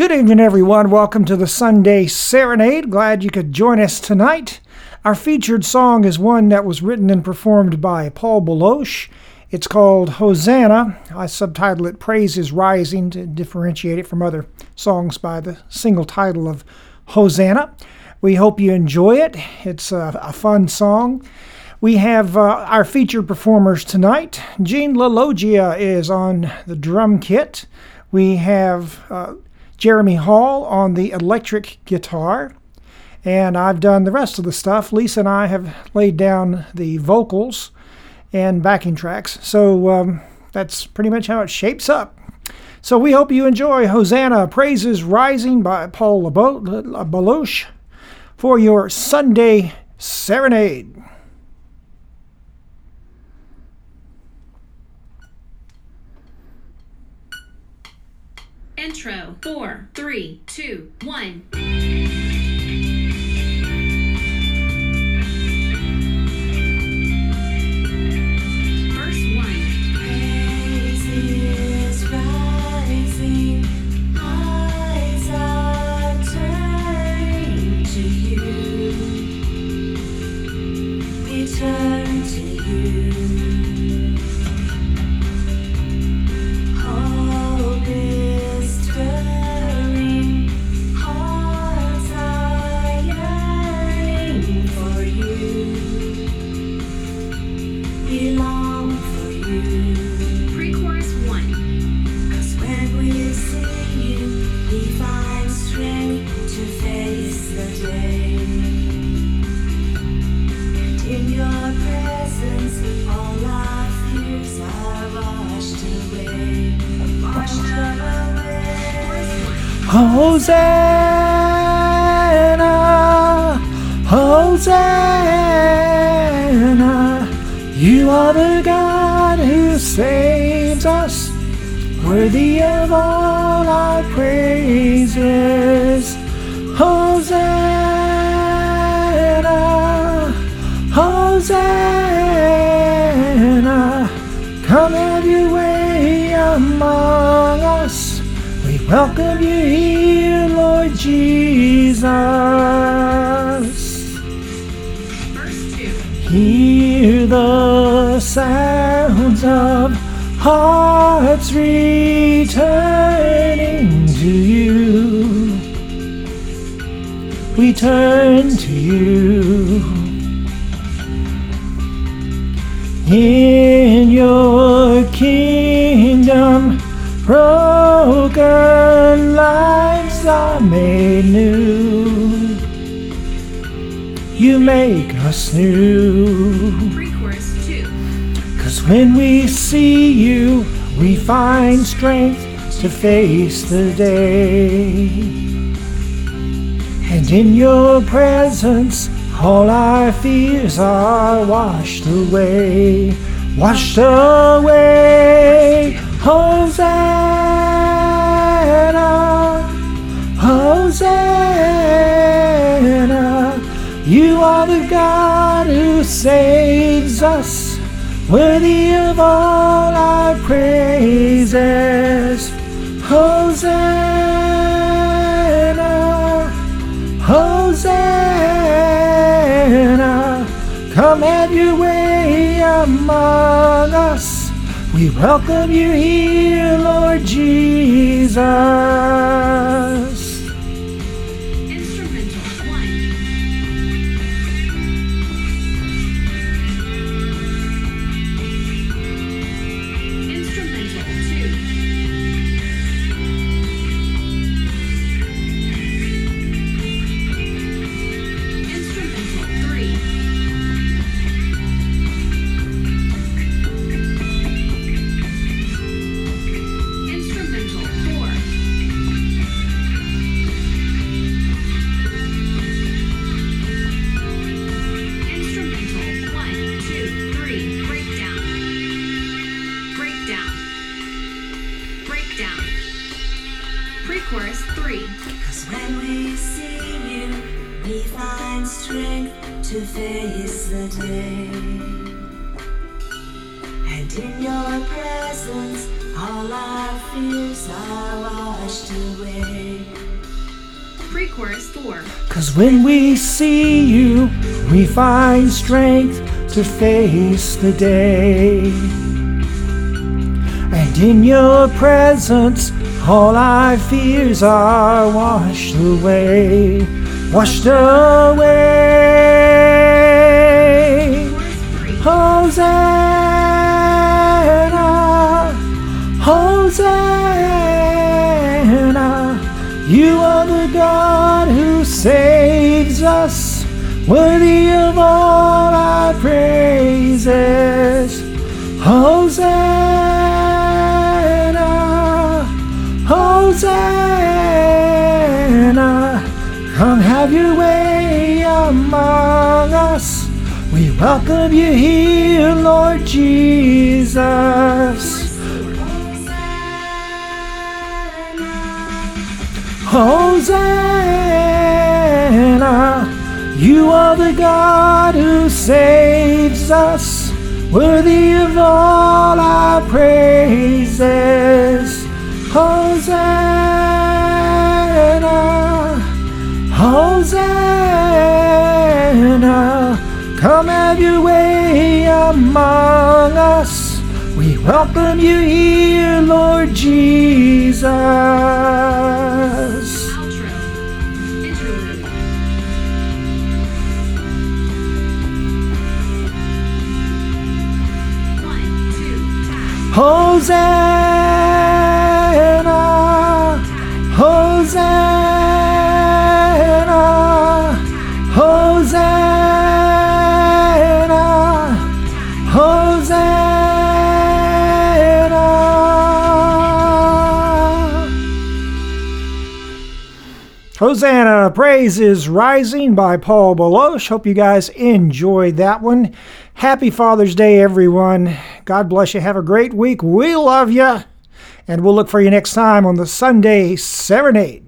Good evening, everyone. Welcome to the Sunday Serenade. Glad you could join us tonight. Our featured song is one that was written and performed by Paul Baloche. It's called Hosanna. I subtitle it Praise is Rising to differentiate it from other songs by the single title of Hosanna. We hope you enjoy it. It's a fun song. We have our featured performers tonight. Gene LaLoggia is on the drum kit. We have Jeremy Hall on the electric guitar. And I've done the rest of the stuff. Lisa and I have laid down the vocals and backing tracks. So that's pretty much how it shapes up. So we hope you enjoy Hosanna, Praise is Rising by Paul Baloche for your Sunday Serenade. Intro. 4, 3, 2, 1. Turn to you. Hope is stirring, hearts are yearning for you. We long for you. Pre-chorus 1. 'Cause when we see you, we find strength to face the day. In your presence, all our fears are washed away. Washed away. Hosanna, Hosanna, you are the God who saves us, worthy of all our praises. Hosanna, Hosanna, come have your way among us. We welcome you here, Lord Jesus. Verse 2. Hear the sounds of hearts returning to you. We turn to you. In your kingdom, broken lives are made new. You make us new. Pre-chorus 2. 'Cause when we see you, we find strength to face the day. And in your presence, all our fears are washed away, washed away. Hosanna, Hosanna, you are the God who saves us, worthy of all our praises. Hosanna, Hosanna, come have your way among us. We welcome you here, Lord Jesus. Instrumental 1. Instrumental 2. Instrumental 3. Instrumental 4. Instrumental 1, 2, 3. Breakdown. Breakdown. Breakdown. Pre-chorus 3. 'Cause when we see you, we find strength to face the day. And in your presence, all our fears are washed away. Pre-chorus 4. 'Cause when we see you, we find strength to face the day. And in your presence, all our fears are washed away. Washed away. Chorus 3. Hosanna, Hosanna, you are the God who saves us, worthy of all our praises. Hosanna, Hosanna, come have your way among us. We welcome you here, Lord Jesus. Hosanna, you are the God who saves us, worthy of all our praises. Hosanna, Hosanna, come have your way among us. We welcome you here, Lord Jesus. Outro. Interlude. One, two, tap. Hosanna, Hosanna, Hosanna, Hosanna. Hosanna, Praise is Rising by Paul Baloche. Hope you guys enjoyed that one. Happy Father's Day, everyone. God bless you. Have a great week. We love you. And we'll look for you next time on the Sunday Serenade.